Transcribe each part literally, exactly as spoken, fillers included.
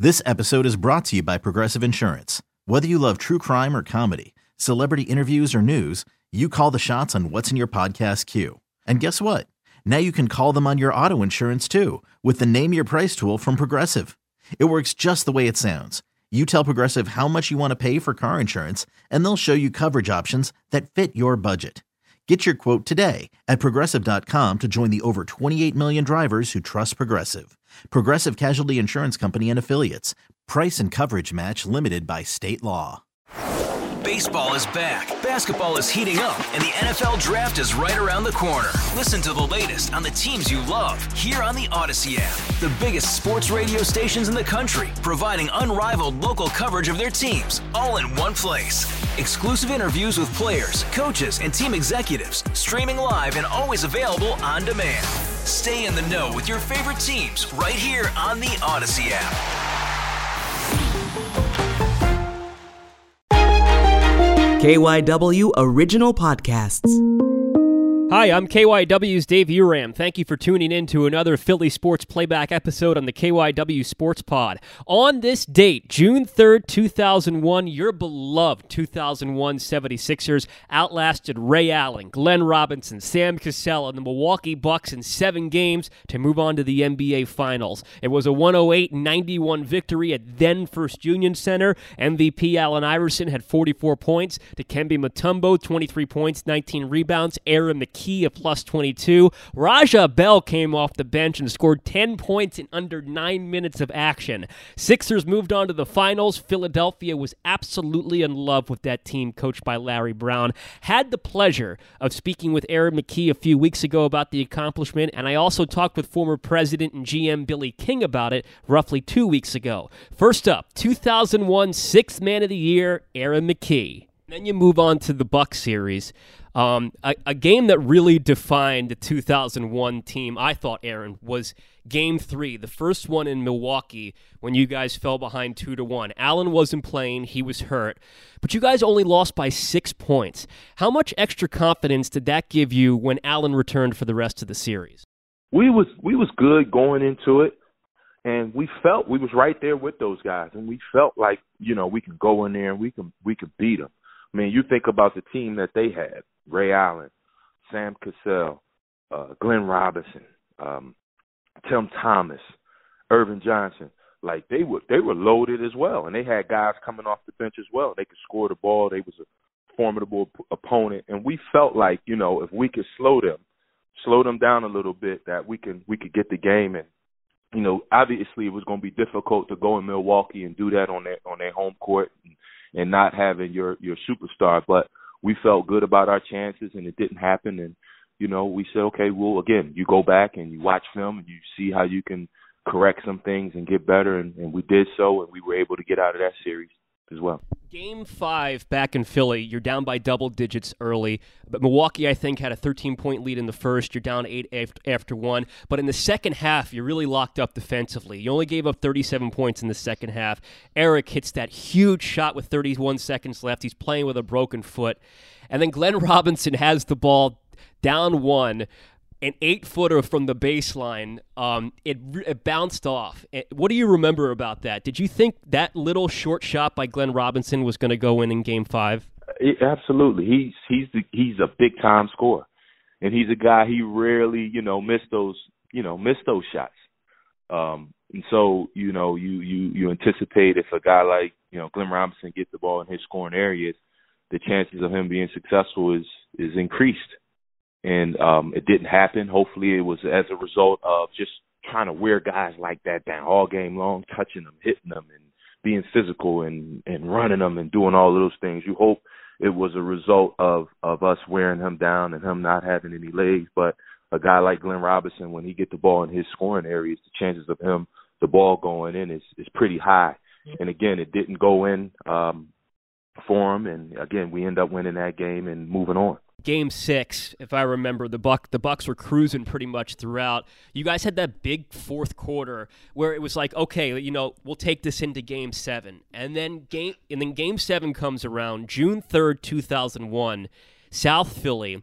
This episode is brought to you by Progressive Insurance. Whether you love true crime or comedy, celebrity interviews or news, you call the shots on what's in your podcast queue. And guess what? Now you can call them on your auto insurance too with the Name Your Price tool from Progressive. It works just the way it sounds. You tell Progressive how much you want to pay for car insurance, and they'll show you coverage options that fit your budget. Get your quote today at Progressive dot com to join the over twenty-eight million drivers who trust Progressive. Progressive Casualty Insurance Company and Affiliates. Price and coverage match limited by state law. Baseball is back, basketball is heating up, and the N F L Draft is right around the corner. Listen to the latest on the teams you love here on the Odyssey app. The biggest sports radio stations in the country, providing unrivaled local coverage of their teams, all in one place. Exclusive interviews with players, coaches, and team executives, streaming live and always available on demand. Stay in the know with your favorite teams right here on the Odyssey app. K Y W Original Podcasts. Hi, I'm K Y W's Dave Uram. Thank you for tuning in to another Philly Sports Playback episode on the K Y W Sports Pod. On this date, June third, two thousand one, your beloved two thousand one seventy-sixers outlasted Ray Allen, Glenn Robinson, Sam Cassell, and the Milwaukee Bucks in seven games to move on to the N B A Finals. It was a one oh eight ninety-one victory at then First Union Center. M V P Allen Iverson had forty-four points. Dikembe Mutombo, twenty-three points, nineteen rebounds. Aaron McKee, a plus twenty-two. Raja Bell came off the bench and scored ten points in under nine minutes of action. Sixers moved on to the finals. Philadelphia was absolutely in love with that team coached by Larry Brown. Had the pleasure of speaking with Aaron McKee a few weeks ago about the accomplishment, and I also talked with former president and G M Billy King about it roughly two weeks ago. First up, two thousand one Sixth Man of the Year, Aaron McKee. Then you move on to the Bucks series. Um, a, a game that really defined the two thousand one team, I thought, Aaron, was Game three, the first one in Milwaukee when you guys fell behind two to one. Allen wasn't playing, he was hurt, but you guys only lost by six points. How much extra confidence did that give you when Allen returned for the rest of the series? We was we was good going into it, and we felt we was right there with those guys, and we felt like, you know, we can go in there and we can we can beat them. I mean, you think about the team that they had: Ray Allen, Sam Cassell, uh, Glenn Robinson, um, Tim Thomas, Irvin Johnson. Like they were, they were loaded as well, and they had guys coming off the bench as well. They could score the ball. They was a formidable op- opponent, and we felt like, you know, if we could slow them, slow them down a little bit, that we can we could get the game. And you know, obviously, it was going to be difficult to go in Milwaukee and do that on their on their home court and, and not having your your superstar, but we felt good about our chances, and it didn't happen. And, you know, we said, okay, well, again, you go back and you watch film and you see how you can correct some things and get better. And, and we did so, and we were able to get out of that series as well. Game five back in Philly, you're down by double digits early. But Milwaukee, I think, had a thirteen-point lead in the first. You're down eight after one. But in the second half, you're really locked up defensively. You only gave up thirty-seven points in the second half. Eric hits that huge shot with thirty-one seconds left. He's playing with a broken foot. And then Glenn Robinson has the ball down one, an eight-footer from the baseline. Um, it, it bounced off. What do you remember about that? Did you think that little short shot by Glenn Robinson was going to go in in Game Five? It, absolutely. He's he's the, he's a big-time scorer, and he's a guy, he rarely, you know, miss those you know miss those shots. Um, and so, you know, you you you anticipate if a guy like, you know, Glenn Robinson gets the ball in his scoring areas, the chances of him being successful is is increased. And um, it didn't happen. Hopefully it was as a result of just trying to wear guys like that down all game long, touching them, hitting them, and being physical and, and running them and doing all of those things. You hope it was a result of, of us wearing him down and him not having any legs. But a guy like Glenn Robinson, when he get the ball in his scoring areas, the chances of him, the ball going in is, is pretty high. And, again, it didn't go in um, for him. And, again, we end up winning that game and moving on. Game six, if I remember, the Buck the Bucks were cruising pretty much throughout. You guys had that big fourth quarter where it was like, okay, you know, we'll take this into Game Seven, and then game and then Game Seven comes around, June third, two thousand one, South Philly.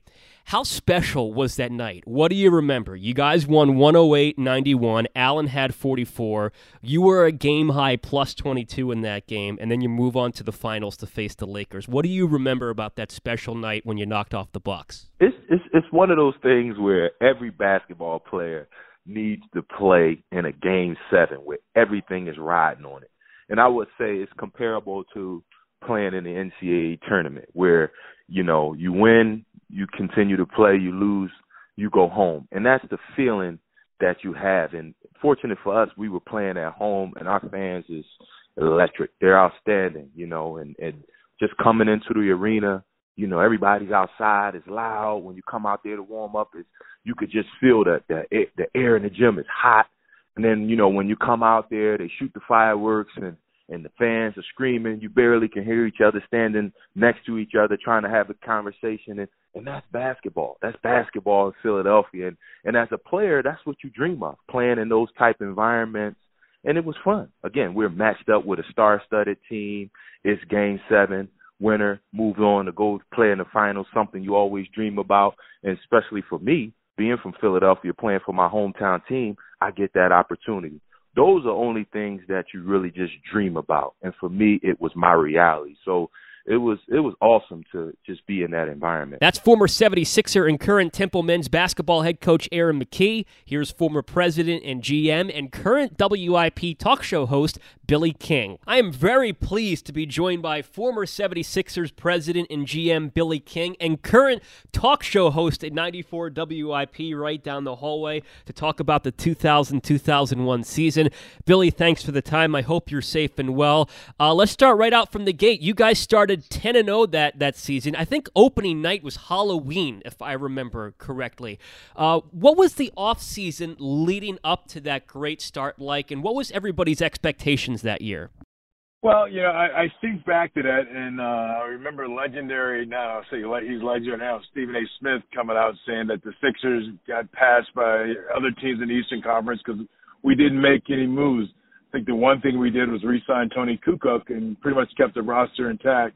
How special was that night? What do you remember? You guys won one oh eight ninety-one. Allen had forty-four. You were a game-high plus twenty-two in that game, and then you move on to the finals to face the Lakers. What do you remember about that special night when you knocked off the Bucks? It's it's it's one of those things where every basketball player needs to play in a game seven where everything is riding on it. And I would say it's comparable to playing in the N C double A tournament where, you know, you win, you continue to play, you lose, you go home. And that's the feeling that you have. And fortunate for us, we were playing at home, and our fans is electric. They're outstanding, you know, and, and just coming into the arena, you know, everybody's outside. It's loud. When you come out there to warm up, it's, you could just feel that the, the air in the gym is hot. And then, you know, when you come out there, they shoot the fireworks, and and the fans are screaming. You barely can hear each other standing next to each other trying to have a conversation. And, and that's basketball. That's basketball in Philadelphia. And, and as a player, that's what you dream of, playing in those type environments. And it was fun. Again, we're matched up with a star-studded team. It's game seven. Winner, move on to go play in the finals, something you always dream about. And especially for me, being from Philadelphia, playing for my hometown team, I get that opportunity. Those are only things that you really just dream about. And for me, it was my reality. So it was it was awesome to just be in that environment. That's former seventy-sixer and current Temple men's basketball head coach Aaron McKie. Here's former president and G M and current W I P talk show host Billy King. I am very pleased to be joined by former seventy-sixers president and G M Billy King and current talk show host at ninety-four W I P right down the hallway to talk about the two thousand two thousand one season. Billy, thanks for the time. I hope you're safe and well. Uh, let's start right out from the gate. You guys started ten and oh that, that season. I think opening night was Halloween, if I remember correctly. Uh, what was the offseason leading up to that great start like, and what was everybody's expectations that year? Well, you know, I, I think back to that, and uh, I remember legendary, now I'll say he's legendary now, Stephen A. Smith coming out saying that the Sixers got passed by other teams in the Eastern Conference because we didn't make any moves. I think the one thing we did was re-sign Tony Kukoc and pretty much kept the roster intact.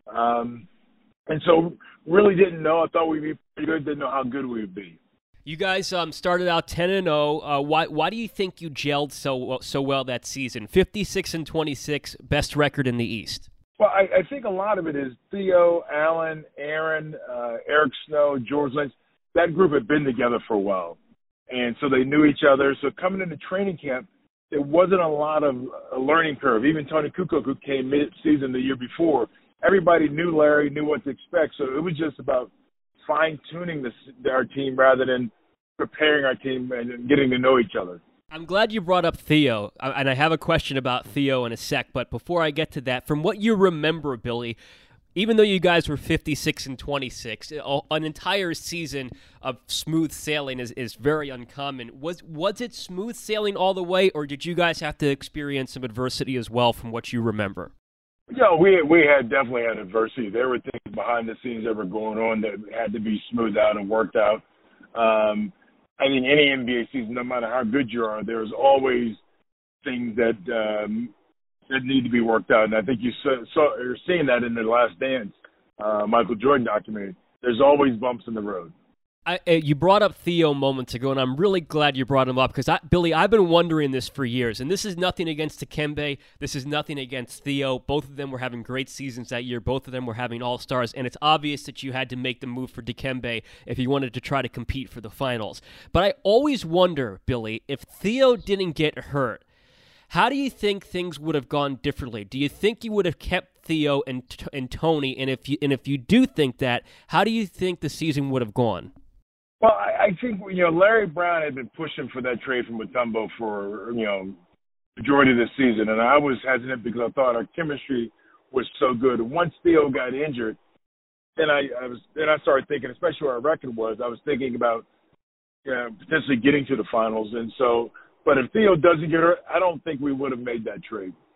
Um, and so really didn't know. I thought we'd be pretty good. Didn't know how good we would be. You guys um, started out ten and oh. Uh, why why do you think you gelled so so well that season? fifty-six and twenty-six, best record in the East. Well, I, I think a lot of it is Theo, Allen, Aaron, uh, Eric Snow, George Lynch. That group had been together for a while, and so they knew each other. So coming into training camp, there wasn't a lot of a learning curve. Even Tony Kukoc, who came mid-season the year before, everybody knew Larry, knew what to expect. So it was just about fine-tuning the, our team rather than preparing our team and getting to know each other. I'm glad you brought up Theo, and I have a question about Theo in a sec. But before I get to that, from what you remember, Billy, even though you guys were fifty-six and twenty-six, an entire season of smooth sailing is, is very uncommon. Was was it smooth sailing all the way, or did you guys have to experience some adversity as well from what you remember? Yeah, we we had definitely had adversity. There were things behind the scenes that were going on that had to be smoothed out and worked out. Um, I mean, any N B A season, no matter how good you are, there's always things that um, that need to be worked out. And I think you saw, saw, you're seeing that in The Last Dance, uh, Michael Jordan documentary. There's always bumps in the road. I, you brought up Theo moments ago, and I'm really glad you brought him up because, I, Billy, I've been wondering this for years. And this is nothing against Dikembe. This is nothing against Theo. Both of them were having great seasons that year. Both of them were having all-stars. And it's obvious that you had to make the move for Dikembe if you wanted to try to compete for the finals. But I always wonder, Billy, if Theo didn't get hurt, how do you think things would have gone differently? Do you think you would have kept Theo and, and Tony? And if you and if you do think that, how do you think the season would have gone? Well, I, I think, you know, Larry Brown had been pushing for that trade from Mutombo for, you know, majority of the season. And I was hesitant because I thought our chemistry was so good. And once Theo got injured, then I, I was then I started thinking, especially where our record was, I was thinking about you know, potentially getting to the finals. And so, but if Theo doesn't get hurt, I don't think we would have made that trade.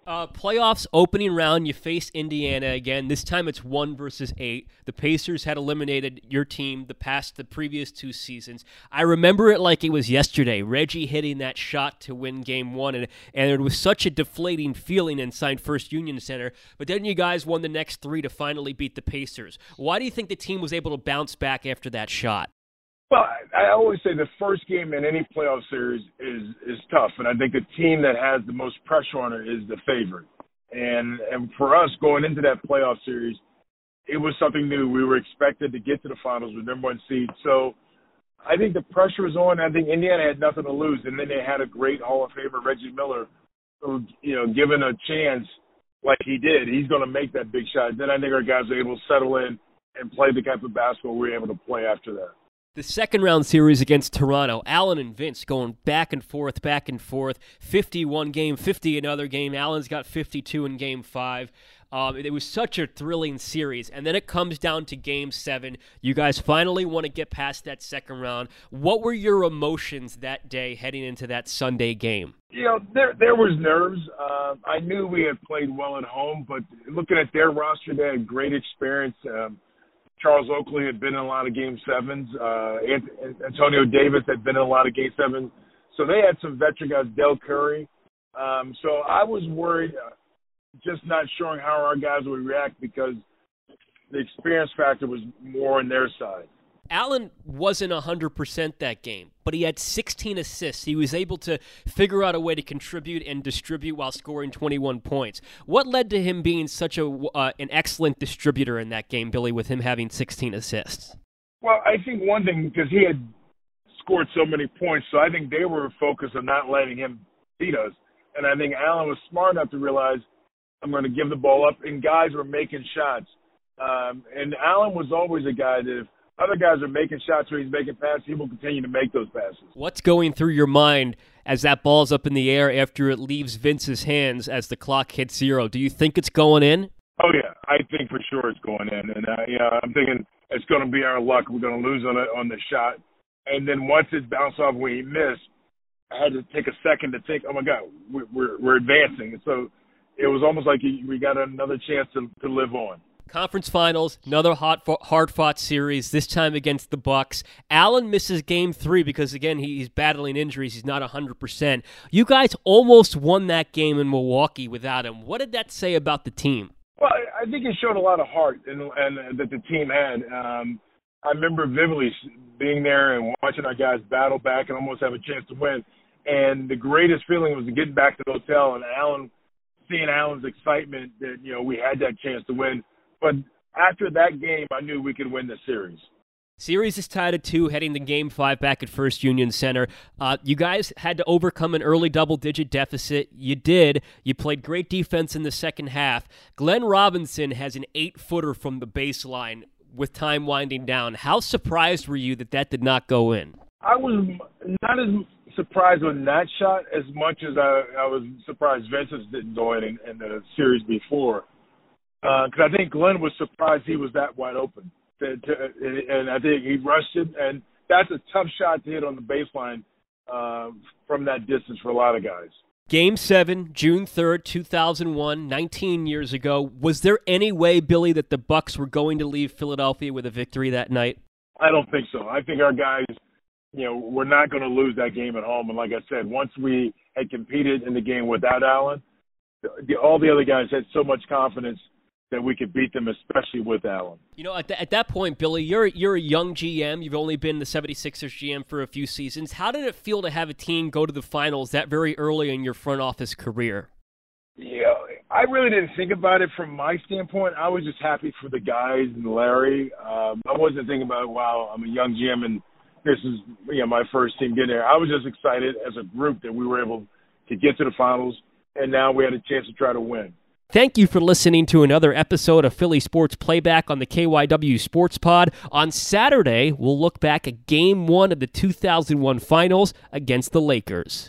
Uh, playoffs opening round, you face Indiana again. This time it's one versus eight. The Pacers had eliminated your team the past the previous two seasons. I remember it like it was yesterday. Reggie hitting that shot to win game one, and, and it was such a deflating feeling inside First Union Center. But then you guys won the next three to finally beat the Pacers. Why do you think the team was able to bounce back after that shot? Well, I always say the first game in any playoff series is is tough, and I think the team that has the most pressure on it is the favorite. And and for us going into that playoff series, it was something new. We were expected to get to the finals with number one seed, so I think the pressure was on. I think Indiana had nothing to lose, and then they had a great Hall of Famer, Reggie Miller, who, you know, given a chance like he did, he's going to make that big shot. Then I think our guys were able to settle in and play the type of basketball we were able to play after that. The second round series against Toronto, Allen and Vince going back and forth, back and forth, fifty-one game, fifty another game. Allen's got fifty-two in game five. Um, it was such a thrilling series. And then it comes down to game seven. You guys finally want to get past that second round. What were your emotions that day heading into that Sunday game? You know, there there was nerves. Uh, I knew we had played well at home, but looking at their roster, they had great experience. Um, Charles Oakley had been in a lot of Game sevens. Uh, Antonio Davis had been in a lot of Game sevens. So they had some veteran guys, Del Curry. Um, so I was worried, uh, just not showing how our guys would react because the experience factor was more on their side. Allen wasn't one hundred percent that game, but he had sixteen assists. He was able to figure out a way to contribute and distribute while scoring twenty-one points. What led to him being such a uh, an excellent distributor in that game, Billy, with him having sixteen assists? Well, I think one thing, because he had scored so many points, so I think they were focused on not letting him beat us. And I think Allen was smart enough to realize, I'm going to give the ball up, and guys were making shots. Um, and Allen was always a guy that if other guys are making shots where he's making passes, he will continue to make those passes. What's going through your mind as that ball's up in the air after it leaves Vince's hands as the clock hits zero? Do you think it's going in? Oh, yeah. I think for sure it's going in. And uh, yeah, I'm thinking it's going to be our luck. We're going to lose on, a, on the shot. And then once it bounced off when he missed, I had to take a second to think, oh, my God, we're, we're, we're advancing. And so it was almost like we got another chance to, to live on. Conference Finals, another hot, hard-fought series, this time against the Bucks. Allen misses game three because, again, he's battling injuries. He's not one hundred percent. You guys almost won that game in Milwaukee without him. What did that say about the team? Well, I think it showed a lot of heart and, and that the team had. Um, I remember vividly being there and watching our guys battle back and almost have a chance to win. And the greatest feeling was getting back to the hotel and Allen, seeing Allen's excitement that, you know, we had that chance to win. But after that game, I knew we could win the series. Series is tied at two, heading to Game Five back at First Union Center. Uh, you guys had to overcome an early double-digit deficit. You did. You played great defense in the second half. Glenn Robinson has an eight-footer from the baseline with time winding down. How surprised were you that that did not go in? I was not as surprised with that shot as much as I, I was surprised Vince's didn't go in in, in the series before. Because uh, I think Glenn was surprised he was that wide open. To, to, and I think he rushed it. And that's a tough shot to hit on the baseline uh, from that distance for a lot of guys. Game seven, June third, two thousand one, nineteen years ago. Was there any way, Billy, that the Bucks were going to leave Philadelphia with a victory that night? I don't think so. I think our guys, you know, we're not going to lose that game at home. And like I said, once we had competed in the game without Allen, the, all the other guys had so much confidence that we could beat them, especially with Allen. You know, at, th- at that point, Billy, you're you're a young G M. You've only been the seventy-sixers G M for a few seasons. How did it feel to have a team go to the finals that very early in your front office career? Yeah, I really didn't think about it from my standpoint. I was just happy for the guys and Larry. Um, I wasn't thinking about, wow, I'm a young G M and this is, you know, my first team getting there. I was just excited as a group that we were able to get to the finals, and now we had a chance to try to win. Thank you for listening to another episode of Philly Sports Playback on the K Y W Sports Pod. On Saturday, we'll look back at Game one of the two thousand one Finals against the Lakers.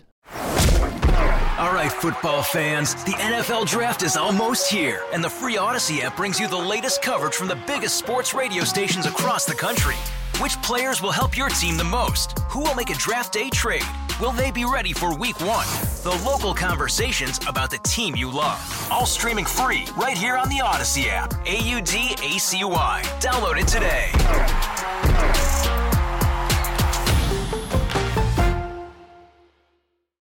All right, football fans, the N F L Draft is almost here, and the free Odyssey app brings you the latest coverage from the biggest sports radio stations across the country. Which players will help your team the most? Who will make a draft day trade? Will they be ready for week one? The local conversations about the team you love. All streaming free right here on the Odyssey app. A U D A C Y. Download it today.